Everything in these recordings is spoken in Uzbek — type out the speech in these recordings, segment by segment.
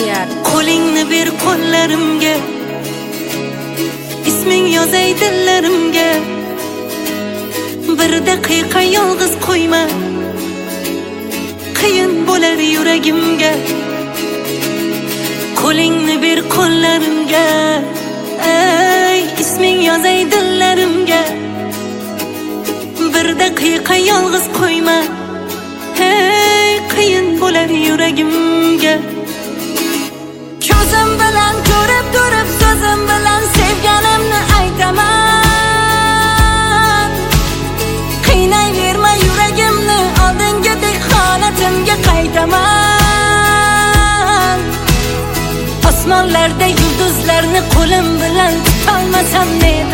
Ziyad. Qo'lingni ber qo'llarimga, isming yozay dillarimga. Bir daqiqa yolg'iz qo'yma, qiyin bo'lar yuragimga. Qo'lingni ber qo'llarimga, ey isming yozay dillarimga. Bir daqiqa yolg'iz qo'yma, hey qiyin bo'lar yuragimga. Ko'zim bilan ko'rib turib, so'zim bilan sevganimni aytaman. Qiynayverma yuragimni, oldingidek holatimga qaytaman. Osmonlarda yulduzlarni qo'lim bilan tutolmasam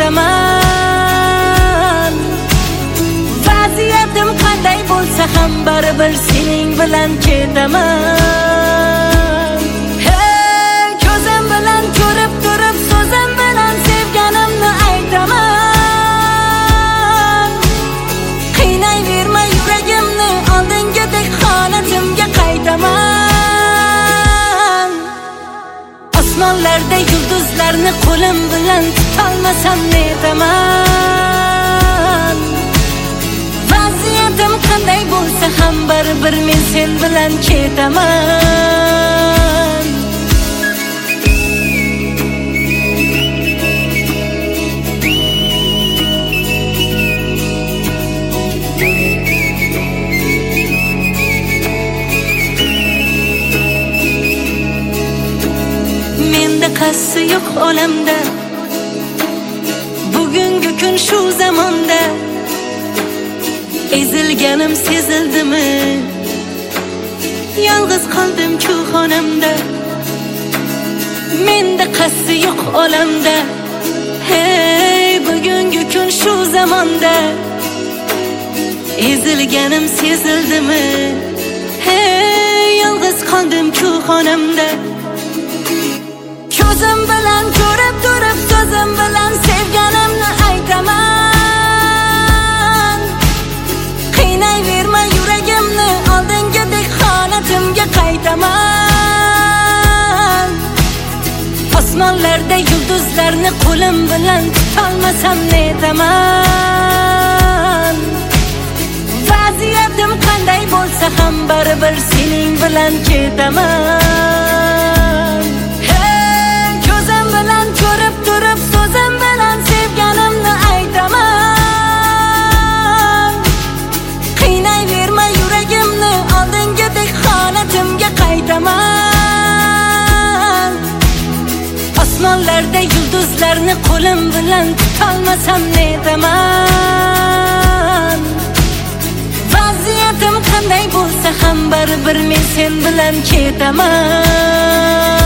netaman. Vaziyatim qanday bo'lsa ham baribir sening bilan ketaman. Hey, ko'zim bilan ko'rib turib, so'zim bilan sevganimni aytaman. Qiynayverma yuragimni, oldingidek holatimga qaytaman. Osmonlarda yulduzlarni qo'lim bilan tutolmasam netaman. Vaziyatim qanday bo'lsa ham baribir men sen bilan ketaman. Menda qassi yo'q olamda, bugungi kun shu zamonda. Ezilganim sezildimi? Yolg'iz qoldim-ku xonamda. Menda qassi yo'q olamda, hey bugungi kun shu zamonda. Ezilganim sezildimi? Hey yolg'iz qoldim-ku xonamda. Ko'zim bilan ko'rib turib, so'zim bilan sevganimni aytaman. Qiynayverma yuragimni, oldingidek holatimga qaytaman. Osmonlarda yulduzlarni qo'lim bilan tutolmasam netaman. Vaziyatim qanday bo'lsa ham baribir sening bilan ketaman. Hey, ko'zim bilan ko'rib turib, so'zim bilan sevganimni aytaman. Qiynayverma yuragimni, oldingidek holatimga qaytaman. Osmonlarda yulduzlarni qo'lim bilan tutolmasam netaman. Vaziyatim qanday bo'lsa ham baribir men sen bilan ketaman.